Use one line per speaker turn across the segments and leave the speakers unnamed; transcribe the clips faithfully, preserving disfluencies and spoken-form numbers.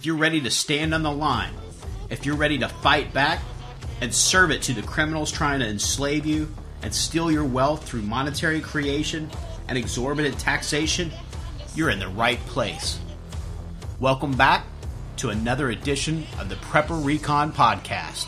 if you're ready to stand on the line, if you're ready to fight back and serve it to the criminals trying to enslave you and steal your wealth through monetary creation and exorbitant taxation, you're in the right place. Welcome back to another edition of the Prepper Recon Podcast.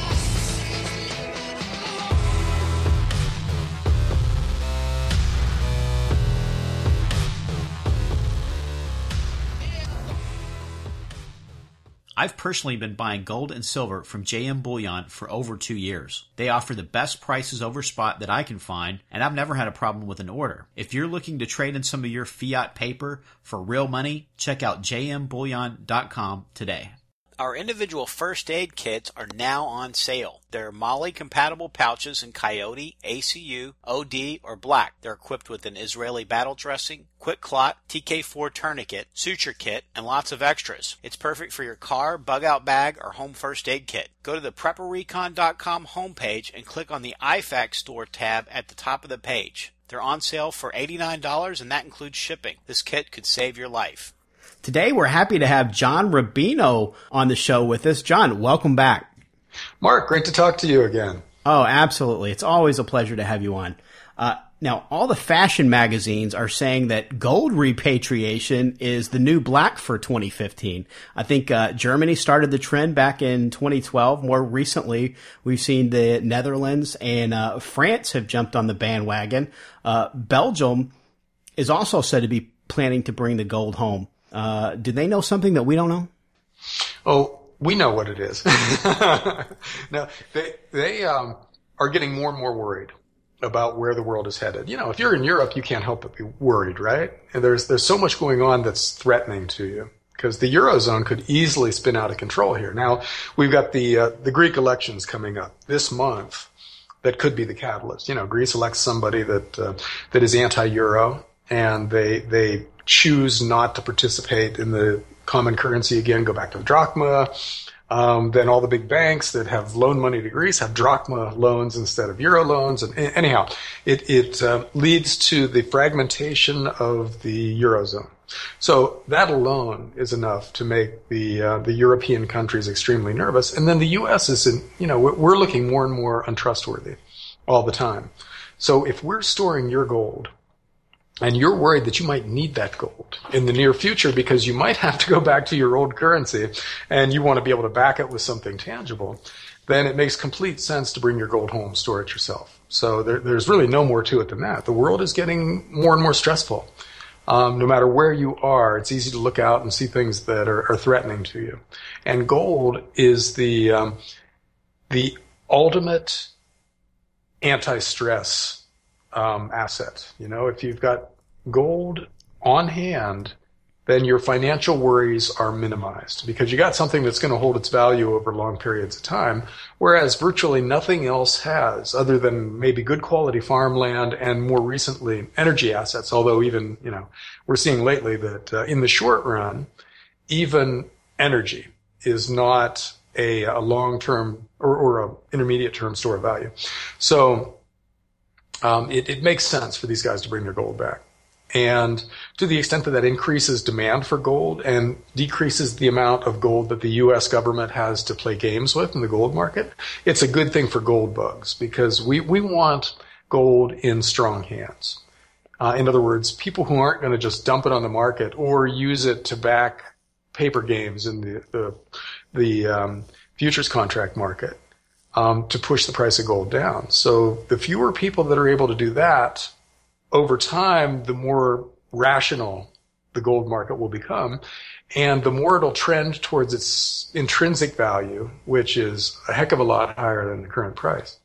I've personally been buying gold and silver from J M Bullion for over two years. They offer the best prices over spot that I can find, and I've never had a problem with an order. If you're looking to trade in some of your fiat paper for real money, check out j m bullion dot com today. Our individual first aid kits are now on sale. They're Molly-compatible pouches in Coyote, A C U, O D, or Black. They're equipped with an Israeli battle dressing, quick clot, T K four tourniquet, suture kit, and lots of extras. It's perfect for your car, bug-out bag, or home first aid kit. Go to the prepper recon dot com homepage and click on the I FAC store tab at the top of the page. They're on sale for eighty-nine dollars, and that includes shipping. This kit could save your life. Today, we're happy to have John Rubino on the show with us. John, welcome back.
Mark, great to talk to you again.
Oh, absolutely. It's always a pleasure to have you on. Uh, now, all the fashion magazines are saying that gold repatriation is the new black for twenty fifteen. I think uh, Germany started the trend back in twenty twelve. More recently, we've seen the Netherlands and uh, France have jumped on the bandwagon. Uh, Belgium is also said to be planning to bring the gold home. Uh, do they know something that we don't know?
Oh, we know what it is. No, they, they, um, are getting more and more worried about where the world is headed. You know, if you're in Europe, you can't help but be worried, right? And there's, there's so much going on that's threatening to you because the Eurozone could easily spin out of control here. Now, we've got the, uh, the Greek elections coming up this month that could be the catalyst. You know, Greece elects somebody that, uh, that is anti-Euro and they, they, choose not to participate in the common currency again, go back to the drachma. Um, then all the big banks that have loaned money to Greece have drachma loans instead of euro loans. And anyhow, it, it uh, leads to the fragmentation of the Eurozone. So that alone is enough to make the uh, the European countries extremely nervous. And then the U S is, in, you know, we're looking more and more untrustworthy all the time. So if we're storing your gold, and you're worried that you might need that gold in the near future because you might have to go back to your old currency and you want to be able to back it with something tangible, then it makes complete sense to bring your gold home, store it yourself. So there, there's really no more to it than that. The world is getting more and more stressful. Um, no matter where you are, it's easy to look out and see things that are, are threatening to you. And gold is the um, the ultimate anti-stress Um, asset. You know, if you've got gold on hand, then your financial worries are minimized because you got something that's going to hold its value over long periods of time, whereas virtually nothing else has other than maybe good quality farmland and more recently energy assets. Although even, you know, we're seeing lately that uh, in the short run, even energy is not a, a long-term or, or a intermediate-term store of value. So Um, it, it makes sense for these guys to bring their gold back. And to the extent that that increases demand for gold and decreases the amount of gold that the U S government has to play games with in the gold market, it's a good thing for gold bugs because we, we want gold in strong hands. Uh, in other words, people who aren't going to just dump it on the market or use it to back paper games in the, the, the um, futures contract market. Um, to push the price of gold down. So the fewer people that are able to do that, over time, the more rational the gold market will become, and the more it'll trend towards its intrinsic value, which is a heck of a lot higher than the current price.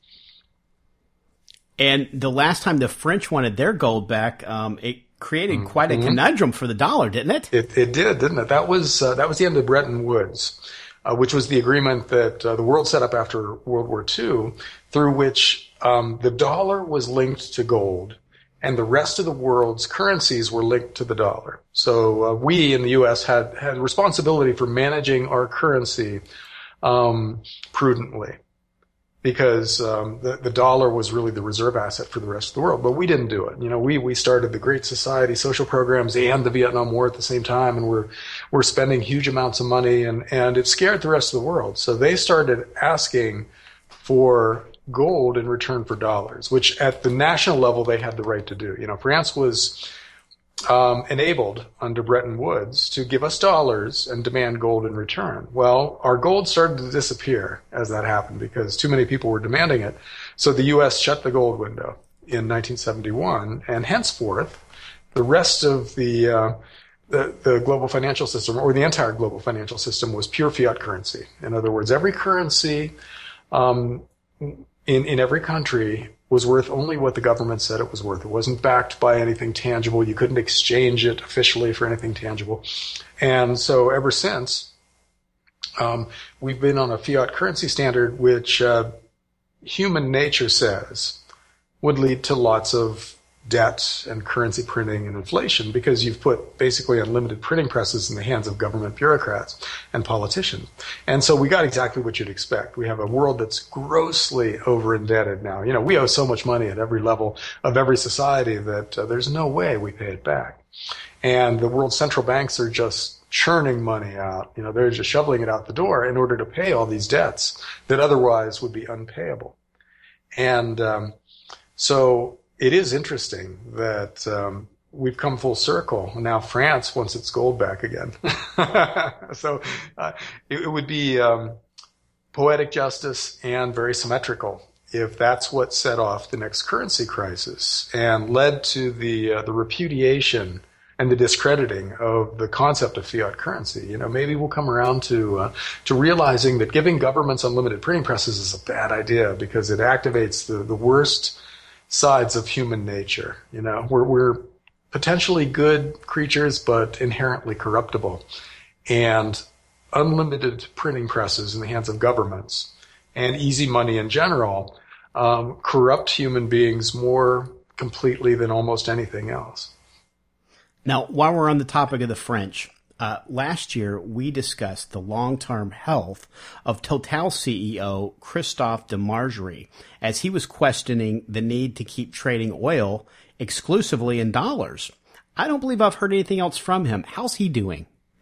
And the last time the French wanted their gold back, um, it created mm-hmm. quite a conundrum for the dollar, didn't it?
It, it did, didn't it? That was uh, that was the end of Bretton Woods. Uh, which was the agreement that uh, the world set up after World War Two, through which um, the dollar was linked to gold, and the rest of the world's currencies were linked to the dollar. So uh, we in the U S had had responsibility for managing our currency um, prudently. because um, the, the dollar was really the reserve asset for the rest of the world. But we didn't do it. You know, we, we started the Great Society social programs and the Vietnam War at the same time, and we're we're spending huge amounts of money, and, and it scared the rest of the world. So they started asking for gold in return for dollars, which at the national level they had the right to do. You know, France was um, enabled under Bretton Woods to give us dollars and demand gold in return. Well, our gold started to disappear as that happened because too many people were demanding it. So the U S shut the gold window in nineteen seventy-one, and henceforth the rest of the uh, the, the global financial system, or the entire global financial system, was pure fiat currency. In other words, every currency um, in in every country was worth only what the government said it was worth. It wasn't backed by anything tangible. You couldn't exchange it officially for anything tangible. And so ever since, um, we've been on a fiat currency standard, which uh, human nature says would lead to lots of debt and currency printing and inflation, because you've put basically unlimited printing presses in the hands of government bureaucrats and politicians. And so we got exactly what you'd expect. We have a world that's grossly over indebted now. You know, we owe so much money at every level of every society that uh, there's no way we pay it back. And the world's central banks are just churning money out. You know, they're just shoveling it out the door in order to pay all these debts that otherwise would be unpayable. And um, so it is interesting that um, we've come full circle. Now France wants its gold back again. so uh, it, it would be um, poetic justice and very symmetrical if that's what set off the next currency crisis and led to the uh, the repudiation and the discrediting of the concept of fiat currency. You know, maybe we'll come around to uh, to realizing that giving governments unlimited printing presses is a bad idea because it activates the, the worst sides of human nature. You know, we're, we're potentially good creatures, but inherently corruptible. And unlimited printing presses in the hands of governments and easy money in general um, corrupt human beings more completely than almost anything else.
Now, while we're on the topic of the French, Uh, last year, we discussed the long-term health of Total C E O Christophe de Margerie, as he was questioning the need to keep trading oil exclusively in dollars. I don't believe I've heard anything else from him. How's he doing?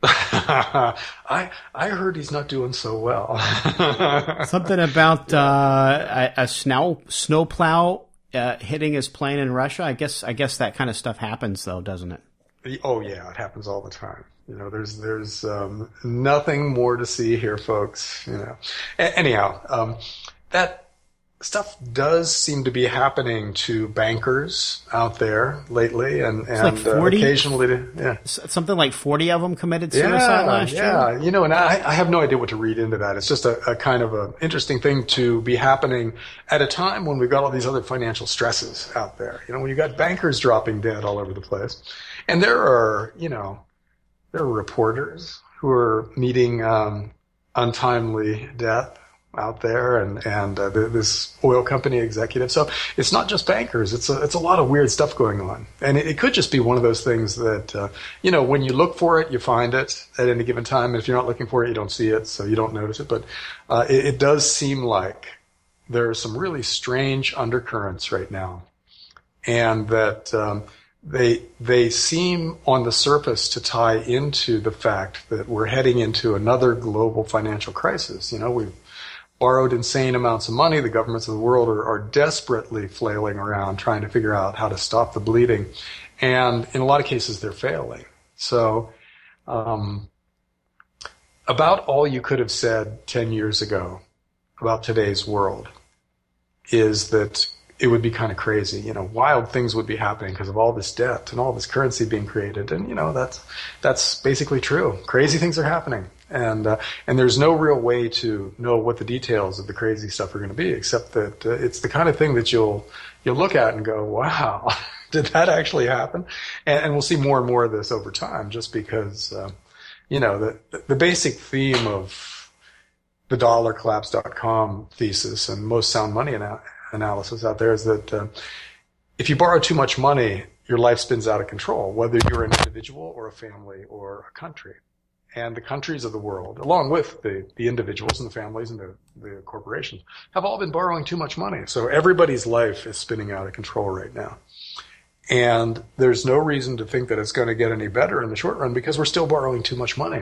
I I heard he's not doing so well.
Something about uh, a, a snow snowplow uh, hitting his plane in Russia. I guess I guess that kind of stuff happens, though, doesn't it?
Oh yeah, it happens all the time. You know, there's there's um, nothing more to see here, folks. You know, A- anyhow, um, that stuff does seem to be happening to bankers out there lately, and and
like forty,
uh, occasionally, to, yeah,
something like forty of them committed suicide
yeah,
last
yeah.
year.
Yeah, you know, and I, I have no idea what to read into that. It's just a, a kind of a interesting thing to be happening at a time when we've got all these other financial stresses out there. You know, when you got bankers dropping dead all over the place, and there are, you know. There are reporters who are meeting um, untimely death out there, and and uh, this oil company executive. So it's not just bankers; it's a it's a lot of weird stuff going on, and it, it could just be one of those things that uh, you know, when you look for it, you find it at any given time. And if you're not looking for it, you don't see it, so you don't notice it. But uh, it, it does seem like there are some really strange undercurrents right now, and that. Um, They they seem on the surface to tie into the fact that we're heading into another global financial crisis. You know, we've borrowed insane amounts of money. The governments of the world are, are desperately flailing around trying to figure out how to stop the bleeding. And in a lot of cases, they're failing. So um, about all you could have said ten years ago about today's world is that it would be kind of crazy. You know, wild things would be happening because of all this debt and all this currency being created. And, you know, that's, that's basically true. Crazy things are happening. And, uh, and there's no real way to know what the details of the crazy stuff are going to be, except that uh, it's the kind of thing that you'll, you'll look at and go, wow, did that actually happen? And, and we'll see more and more of this over time, just because, uh, you know, the, the basic theme of the dollar collapse dot com thesis and most sound money ana- analysis out there is that uh, if you borrow too much money, your life spins out of control, whether you're an individual or a family or a country. and the countries of the world, along with the, the individuals and the families and the, the corporations, have all been borrowing too much money. So everybody's life is spinning out of control right now. And there's no reason to think that it's going to get any better in the short run because we're still borrowing too much money.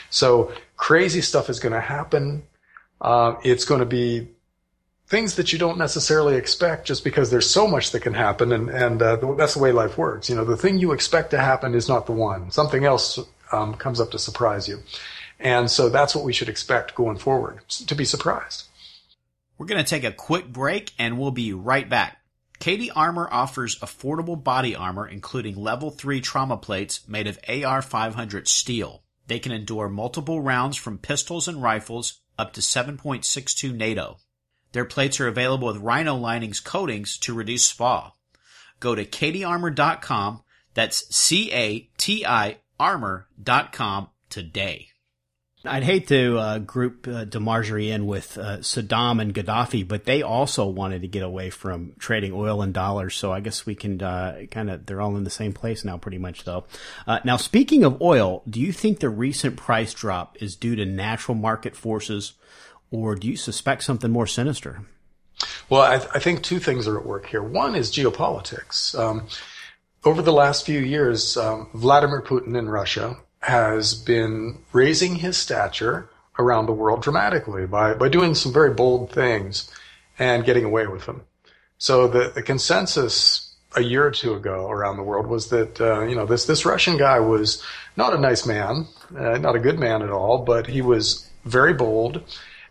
So crazy stuff is going to happen. Uh, it's going to be things that you don't necessarily expect just because there's so much that can happen. And, and uh, that's the way life works. You know, the thing you expect to happen is not the one. Something else um, comes up to surprise you. And so that's what we should expect going forward, to be surprised.
We're going to take a quick break and we'll be right back. K D Armor offers affordable body armor, including level three trauma plates made of A R five hundred steel. They can endure multiple rounds from pistols and rifles up to seven point six two NATO. Their plates are available with Rhino Linings coatings to reduce S P A. Go to K D armor dot com, that's C A T I armor dot com today.
I'd hate to uh, group uh, DeMargerie in with uh, Saddam and Gaddafi, but they also wanted to get away from trading oil and dollars. So I guess we can uh, kind of, they're all in the same place now pretty much though. Uh, now, speaking of oil, do you think the recent price drop is due to natural market forces, or do you suspect something more sinister?
Well, I, th- I think two things are at work here. One is geopolitics. Um, over the last few years, um, Vladimir Putin in Russia has been raising his stature around the world dramatically by, by doing some very bold things and getting away with them. So the, the consensus a year or two ago around the world was that, uh, you know, this, this Russian guy was not a nice man, uh, not a good man at all, but he was very bold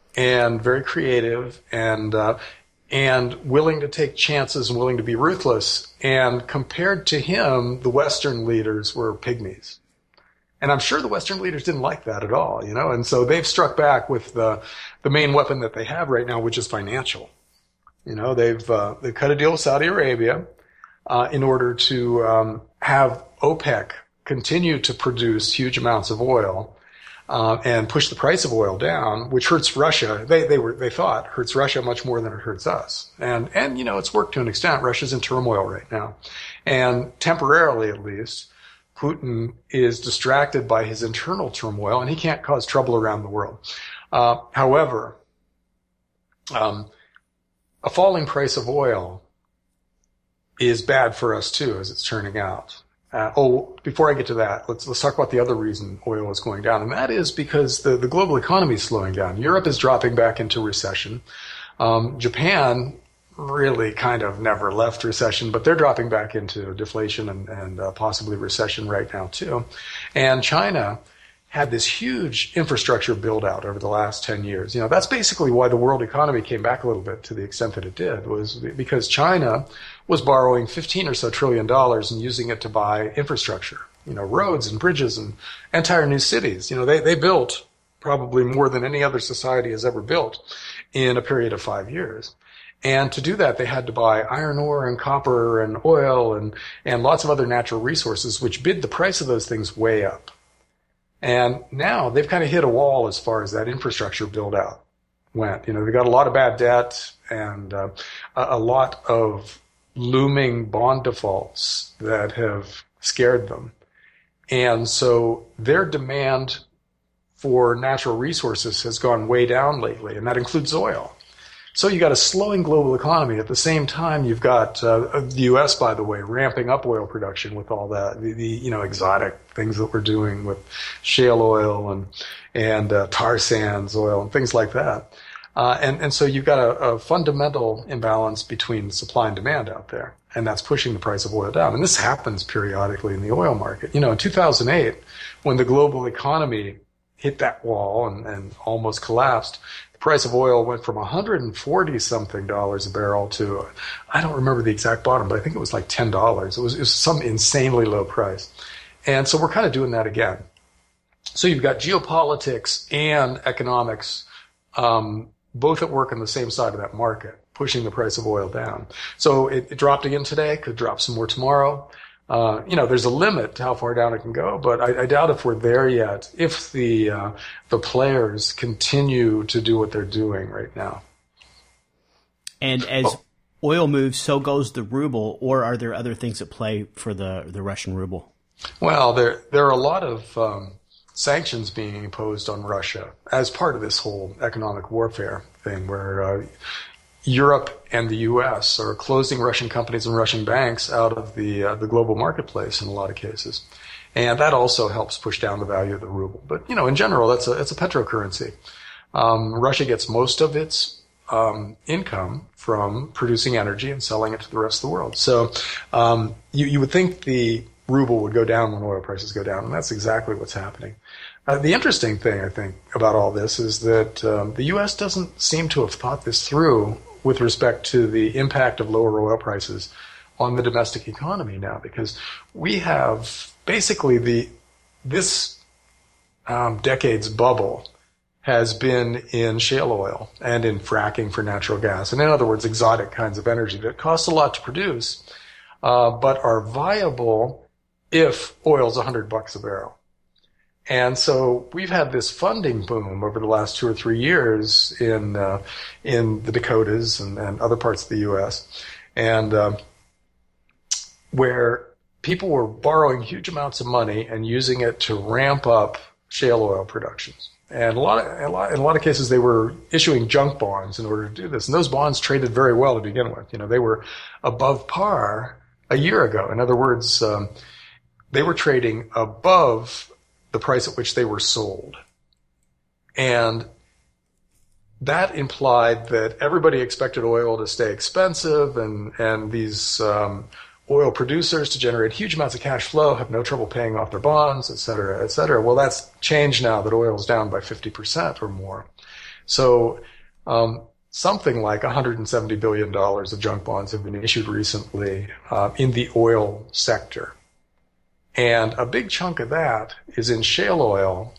and very creative and, uh, and willing to take chances and willing to be ruthless. And compared to him, the Western leaders were pygmies. And I'm sure the Western leaders didn't like that at all, you know, and so they've struck back with the the main weapon that they have right now, which is financial. You know, they've uh, they've cut a deal with Saudi Arabia uh, in order to um, have OPEC continue to produce huge amounts of oil uh, and push the price of oil down, which hurts Russia. They they were they thought hurts Russia much more than it hurts us, and and you know it's worked to an extent. Russia's in turmoil right now, and temporarily at least, Putin is distracted by his internal turmoil, and he can't cause trouble around the world. Uh, however, um, a falling price of oil is bad for us too, as it's turning out. Uh, oh, before I get to that, let's let's talk about the other reason oil is going down, and that is because the, the global economy is slowing down. Europe is dropping back into recession. Um, Japan really kind of never left recession, but they're dropping back into deflation and, and uh, possibly recession right now too. And China had this huge infrastructure build out over the last ten years. You know, that's basically why the world economy came back a little bit to the extent that it did, was because China was borrowing fifteen or so trillion dollars and using it to buy infrastructure, you know, roads and bridges and entire new cities. You know, they, they built probably more than any other society has ever built in a period of five years. And to do that, they had to buy iron ore and copper and oil and, and lots of other natural resources, which bid the price of those things way up. And now they've kind of hit a wall as far as that infrastructure build out went. You know, they got a lot of bad debt and uh, a lot of looming bond defaults that have scared them. And so their demand for natural resources has gone way down lately, and that includes oil. So you got a slowing global economy. At the same time, you've got uh, the U S, by the way, ramping up oil production with all that, the, the you know exotic things that we're doing with shale oil and and uh, tar sands oil and things like that. Uh, and and so you've got a, a fundamental imbalance between supply and demand out there, and that's pushing the price of oil down. And this happens periodically in the oil market. You know, in two thousand eight, when the global economy hit that wall and, and almost collapsed, price of oil went from one hundred forty something dollars a barrel to, I don't remember the exact bottom, but I think it was like ten dollars. It was, it was some insanely low price. And so we're kind of doing that again. So you've got geopolitics and economics, um, both at work on the same side of that market, pushing the price of oil down. So it, it dropped again today, could drop some more tomorrow. Uh, you know, there's a limit to how far down it can go, but I, I doubt if we're there yet, if the uh, the players continue to do what they're doing right now.
And as oh. oil moves, so goes the ruble, or are there other things at play for the, the Russian ruble?
Well, there there are a lot of um, sanctions being imposed on Russia as part of this whole economic warfare thing where uh, Europe and the U S are closing Russian companies and Russian banks out of the uh, the global marketplace in a lot of cases. And that also helps push down the value of the ruble. But, you know, in general, that's a, it's a petrocurrency. Um, Russia gets most of its um, income from producing energy and selling it to the rest of the world. So um, you, you would think the ruble would go down when oil prices go down, and that's exactly what's happening. Uh, the interesting thing, I think, about all this is that um, the U S doesn't seem to have thought this through with respect to the impact of lower oil prices on the domestic economy now, because we have basically the this um, decade's bubble has been in shale oil and in fracking for natural gas, and in other words, exotic kinds of energy that cost a lot to produce, uh, but are viable if oil's a hundred bucks a barrel. And so we've had this funding boom over the last two or three years in uh, in the Dakotas and, and other parts of the U S, and uh, where people were borrowing huge amounts of money and using it to ramp up shale oil productions. And a lot of, a lot, in a lot of cases, they were issuing junk bonds in order to do this. And those bonds traded very well to begin with. You know, they were above par a year ago. In other words, um, they were trading above the price at which they were sold. And that implied that everybody expected oil to stay expensive, and, and these um, oil producers to generate huge amounts of cash flow, have no trouble paying off their bonds, et cetera, et cetera. Well, that's changed now that oil is down by fifty percent or more. So um, something like one hundred seventy billion dollars of junk bonds have been issued recently uh, in the oil sector. And a big chunk of that is in shale oil,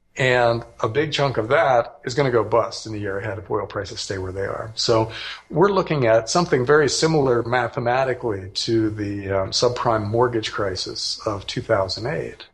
and a big chunk of that is going to go bust in the year ahead if oil prices stay where they are. So we're looking at something very similar mathematically to the um, subprime mortgage crisis of two thousand eight.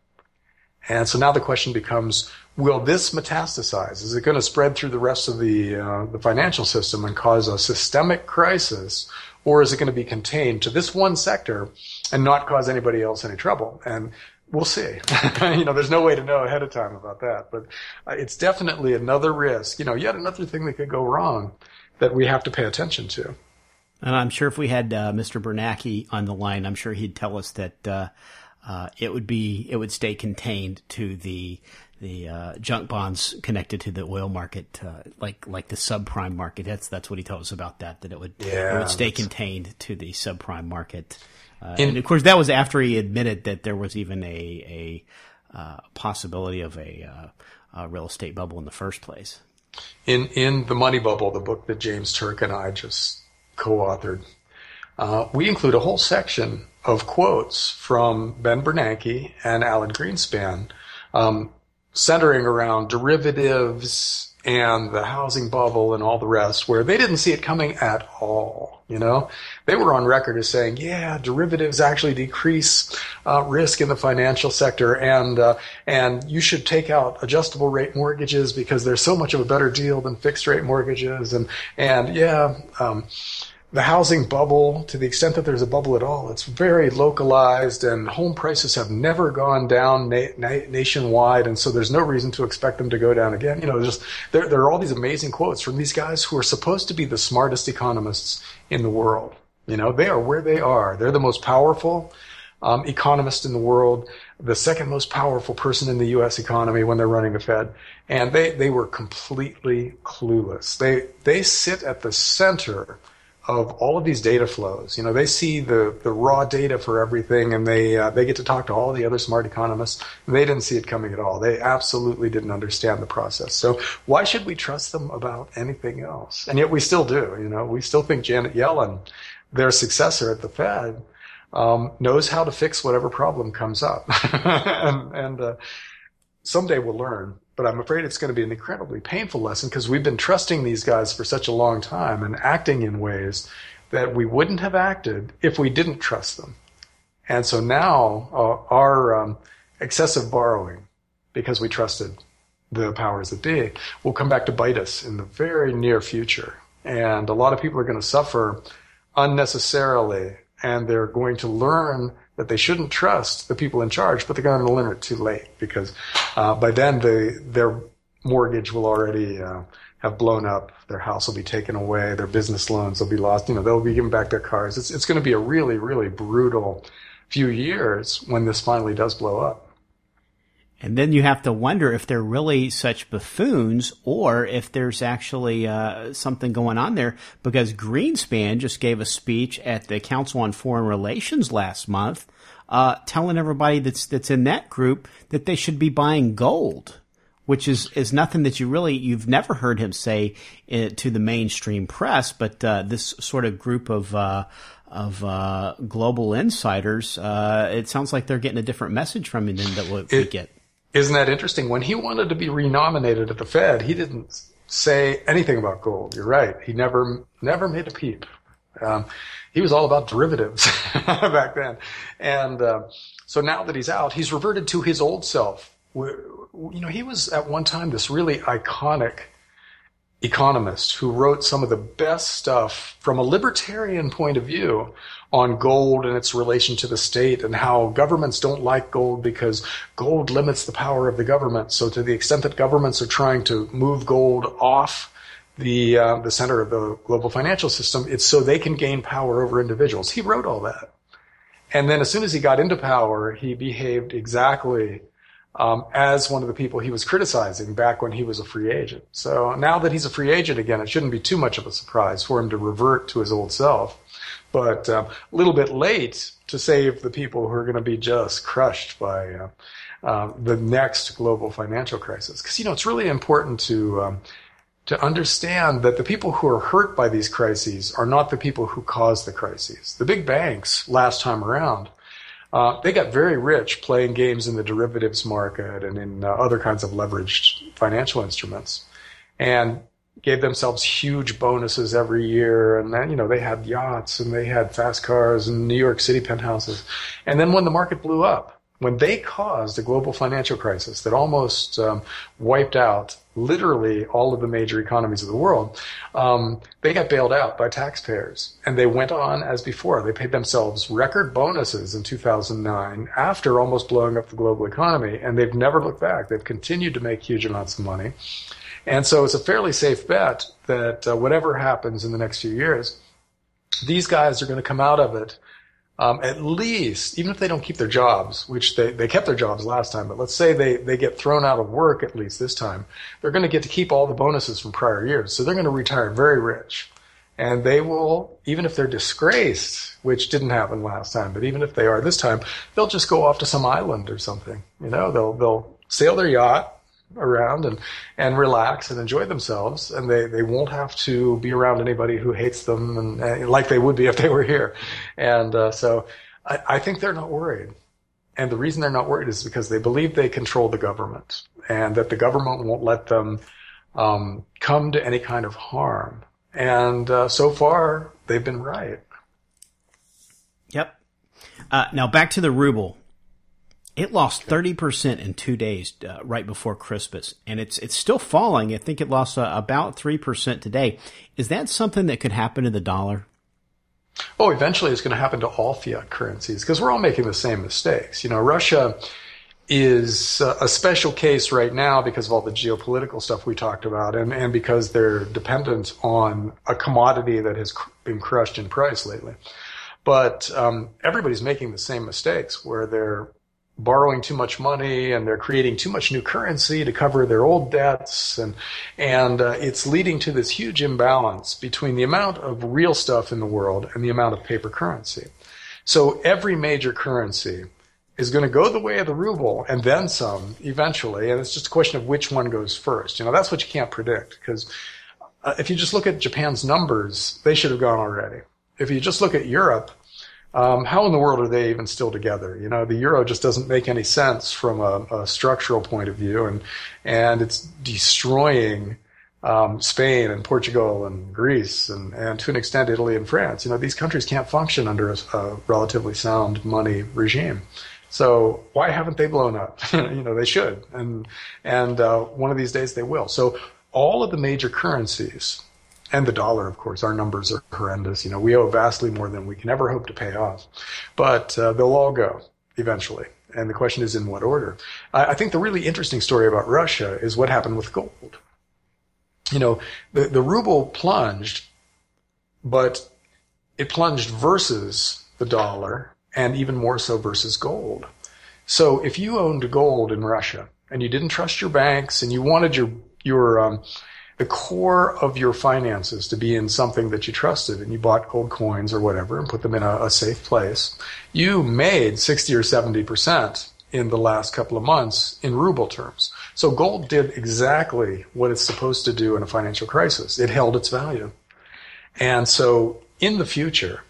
And so now the question becomes, will this metastasize? Is it going to spread through the rest of the uh, the financial system and cause a systemic crisis, or is it going to be contained to this one sector and not cause anybody else any trouble? And we'll see. You know, there's no way to know ahead of time about that, but uh, it's definitely another risk. You know, yet another thing that could go wrong that we have to pay attention to.
And I'm sure if we had uh, Mister Bernanke on the line, I'm sure he'd tell us that uh, uh, it would be it would stay contained to the the uh, junk bonds connected to the oil market, uh, like like the subprime market. That's that's what he told us about that. That it would
yeah,
it would stay contained to the subprime market. Uh, In, and of course, that was after he admitted that there was even a a uh, possibility of a, uh, a real estate bubble in the first place.
In in The Money Bubble, the book that James Turk and I just co-authored, uh, we include a whole section of quotes from Ben Bernanke and Alan Greenspan, um, centering around derivatives and the housing bubble and all the rest, where they didn't see it coming at all. You know, they were on record as saying, yeah, derivatives actually decrease uh, risk in the financial sector, and uh, and you should take out adjustable rate mortgages because they're so much of a better deal than fixed rate mortgages. And and yeah, um, the housing bubble, to the extent that there's a bubble at all, it's very localized, and home prices have never gone down na- na- nationwide, and so there's no reason to expect them to go down again. You know, just there, there are all these amazing quotes from these guys who are supposed to be the smartest economists in the world. You know, they are where they are. They're the most powerful um, economist in the world, the second most powerful person in the U S economy when they're running the Fed, and they, they were completely clueless. They they sit at the center of all of these data flows. You know, they see the, the raw data for everything, and they uh, they get to talk to all the other smart economists, and they didn't see it coming at all. They absolutely didn't understand the process. So why should we trust them about anything else? And yet we still do. You know, we still think Janet Yellen, their successor at the Fed, um, knows how to fix whatever problem comes up. and and uh, someday we'll learn. But I'm afraid it's going to be an incredibly painful lesson, because we've been trusting these guys for such a long time and acting in ways that we wouldn't have acted if we didn't trust them. And so now uh, our um, excessive borrowing, because we trusted the powers that be, will come back to bite us in the very near future. And a lot of people are going to suffer unnecessarily, and they're going to learn that they shouldn't trust the people in charge, but they're going to learn it too late because uh, by then they, their mortgage will already uh, have blown up, their house will be taken away, their business loans will be lost, you know, they'll be giving back their cars. It's, it's going to be a really, really brutal few years when this finally does blow up.
And then you have to wonder if they're really such buffoons or if there's actually uh, something going on there, because Greenspan just gave a speech at the Council on Foreign Relations last month uh, telling everybody that's that's in that group that they should be buying gold, which is, is nothing that you really, you've never heard him say uh, to the mainstream press, but uh, this sort of group of uh, of uh, global insiders, uh, it sounds like they're getting a different message from him than that what we get.
Isn't that interesting? When he wanted to be renominated at the Fed, he didn't say anything about gold. You're right. He never, never made a peep. Um, he was all about derivatives back then. And, uh, so now that he's out, he's reverted to his old self. You know, he was at one time this really iconic economist who wrote some of the best stuff from a libertarian point of view on gold and its relation to the state and how governments don't like gold because gold limits the power of the government. So to the extent that governments are trying to move gold off the uh, the center of the global financial system, it's so they can gain power over individuals. He wrote all that. And then as soon as he got into power, he behaved exactly um, as one of the people he was criticizing back when he was a free agent. So now that he's a free agent again, it shouldn't be too much of a surprise for him to revert to his old self. But um, a little bit late to save the people who are going to be just crushed by uh, uh, the next global financial crisis. Because, you know, it's really important to um, to understand that the people who are hurt by these crises are not the people who cause the crises. The big banks last time around, uh, they got very rich playing games in the derivatives market and in uh, other kinds of leveraged financial instruments. And gave themselves huge bonuses every year, and then, you know, they had yachts and they had fast cars and New York City penthouses. And then when the market blew up, when they caused a global financial crisis that almost um, wiped out literally all of the major economies of the world, um, they got bailed out by taxpayers. And they went on as before. They paid themselves record bonuses in two thousand nine after almost blowing up the global economy, and they've never looked back. They've continued to make huge amounts of money. And so it's a fairly safe bet that uh, whatever happens in the next few years, these guys are going to come out of it um, at least, even if they don't keep their jobs, which they, they kept their jobs last time, but let's say they, they get thrown out of work at least this time, they're going to get to keep all the bonuses from prior years. So they're going to retire very rich. And they will, even if they're disgraced, which didn't happen last time, but even if they are this time, they'll just go off to some island or something. You know, they'll they'll sail their yacht around and, and relax and enjoy themselves, and they, they won't have to be around anybody who hates them and, and like they would be if they were here. And uh, so I, I think they're not worried. And the reason they're not worried is because they believe they control the government and that the government won't let them um, come to any kind of harm. And uh, so far, they've been right.
Yep. Uh, now back to the ruble. It lost thirty percent in two days uh, right before Christmas, and it's it's still falling. I think it lost uh, about three percent today. Is that something that could happen to the dollar?
Oh, eventually it's going to happen to all fiat currencies because we're all making the same mistakes. You know, Russia is a special case right now because of all the geopolitical stuff we talked about, and, and because they're dependent on a commodity that has cr- been crushed in price lately. But um, everybody's making the same mistakes where they're borrowing too much money and they're creating too much new currency to cover their old debts, and and uh, it's leading to this huge imbalance between the amount of real stuff in the world and the amount of paper currency. So every major currency is going to go the way of the ruble and then some eventually, and it's just a question of which one goes first. You know, that's what you can't predict, because uh, if you just look at Japan's numbers, they should have gone already. If you just look at Europe, Um, how in the world are they even still together? You know, the euro just doesn't make any sense from a, a structural point of view, and and it's destroying um, Spain and Portugal and Greece and, and to an extent Italy and France. You know, these countries can't function under a, a relatively sound money regime. So why haven't they blown up? You know, they should, and and uh, one of these days they will. So all of the major currencies and the dollar, of course. Our numbers are horrendous. You know, we owe vastly more than we can ever hope to pay off. But uh, they'll all go eventually. And the question is in what order. I, I think the really interesting story about Russia is what happened with gold. You know, the, the ruble plunged, but it plunged versus the dollar, and even more so versus gold. So if you owned gold in Russia and you didn't trust your banks and you wanted your your um, the core of your finances to be in something that you trusted, and you bought gold coins or whatever and put them in a, a safe place, you made sixty or seventy percent in the last couple of months in ruble terms. So gold did exactly what it's supposed to do in a financial crisis. It held its value. And so in the future,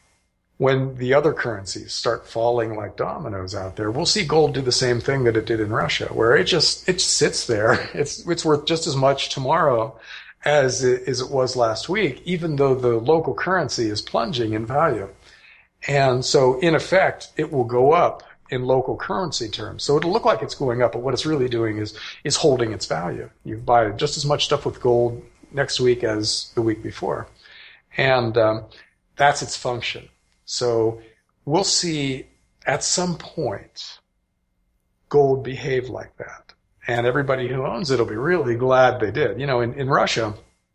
when the other currencies start falling like dominoes out there, we'll see gold do the same thing that it did in Russia, where it just, it sits there. It's, it's worth just as much tomorrow as it, as it was last week, even though the local currency is plunging in value. And so in effect, it will go up in local currency terms. So it'll look like it's going up, but what it's really doing is, is holding its value. You buy just as much stuff with gold next week as the week before. And, um, that's its function. So we'll see at some point gold behave like that. And everybody who owns it will be really glad they did. You know, in, in Russia,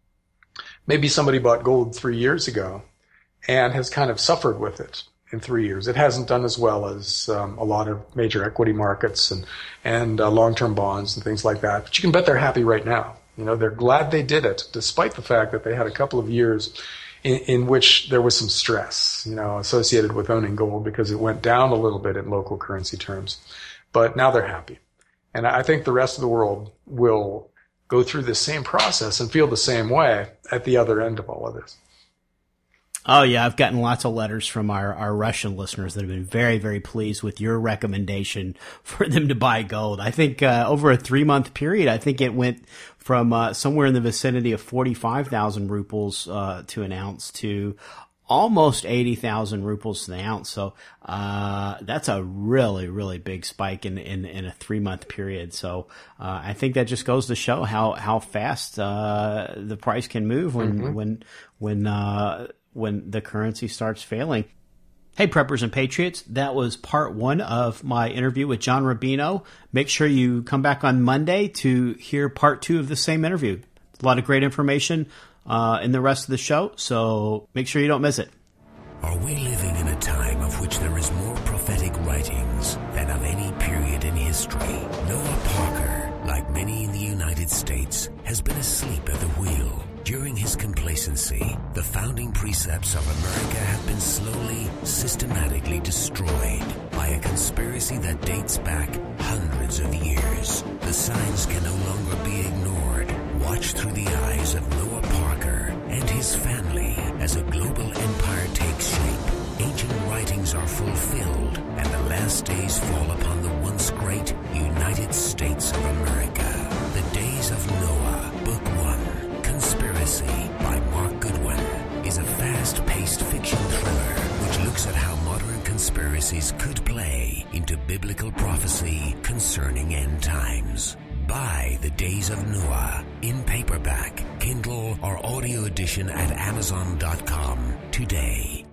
maybe somebody bought gold three years ago and has kind of suffered with it in three years. It hasn't done as well as um, a lot of major equity markets and, and uh, long-term bonds and things like that. But you can bet they're happy right now. You know, they're glad they did it, despite the fact that they had a couple of years In, in which there was some stress, you know, associated with owning gold because it went down a little bit in local currency terms. But now they're happy. And I think the rest of the world will go through the same process and feel the same way at the other end of all of this.
Oh, yeah. I've gotten lots of letters from our, our Russian listeners that have been very, very pleased with your recommendation for them to buy gold. I think uh, over a three-month period, I think it went from uh, somewhere in the vicinity of forty-five thousand rubles uh, to an ounce to almost eighty thousand rubles to the ounce. So uh that's a really, really big spike in in, in a three-month period. So uh I think that just goes to show how, how fast uh the price can move when mm-hmm. when when uh when the currency starts failing. Hey, Preppers and Patriots, that was part one of my interview with John Rubino. Make sure you come back on Monday to hear part two of the same interview. A lot of great information uh, in the rest of the show, so make sure you don't miss it.
Are we living in a time of which there is more prophetic writings than of any period in history? Noah Parker, like many in the United States, has been asleep at the wheel. During his complacency, the founding precepts of America have been slowly, systematically destroyed by a conspiracy that dates back hundreds of years. The signs can no longer be ignored. Watch through the eyes of Noah Parker and his family as a global empire takes shape. Ancient writings are fulfilled, and the last days fall upon the once great United States of America. The Days of Noah, Book One. Conspiracy by Mark Goodwin is a fast-paced fiction thriller which looks at how modern conspiracies could play into biblical prophecy concerning end times. Buy The Days of Noah in paperback, Kindle, or audio edition at amazon dot com today.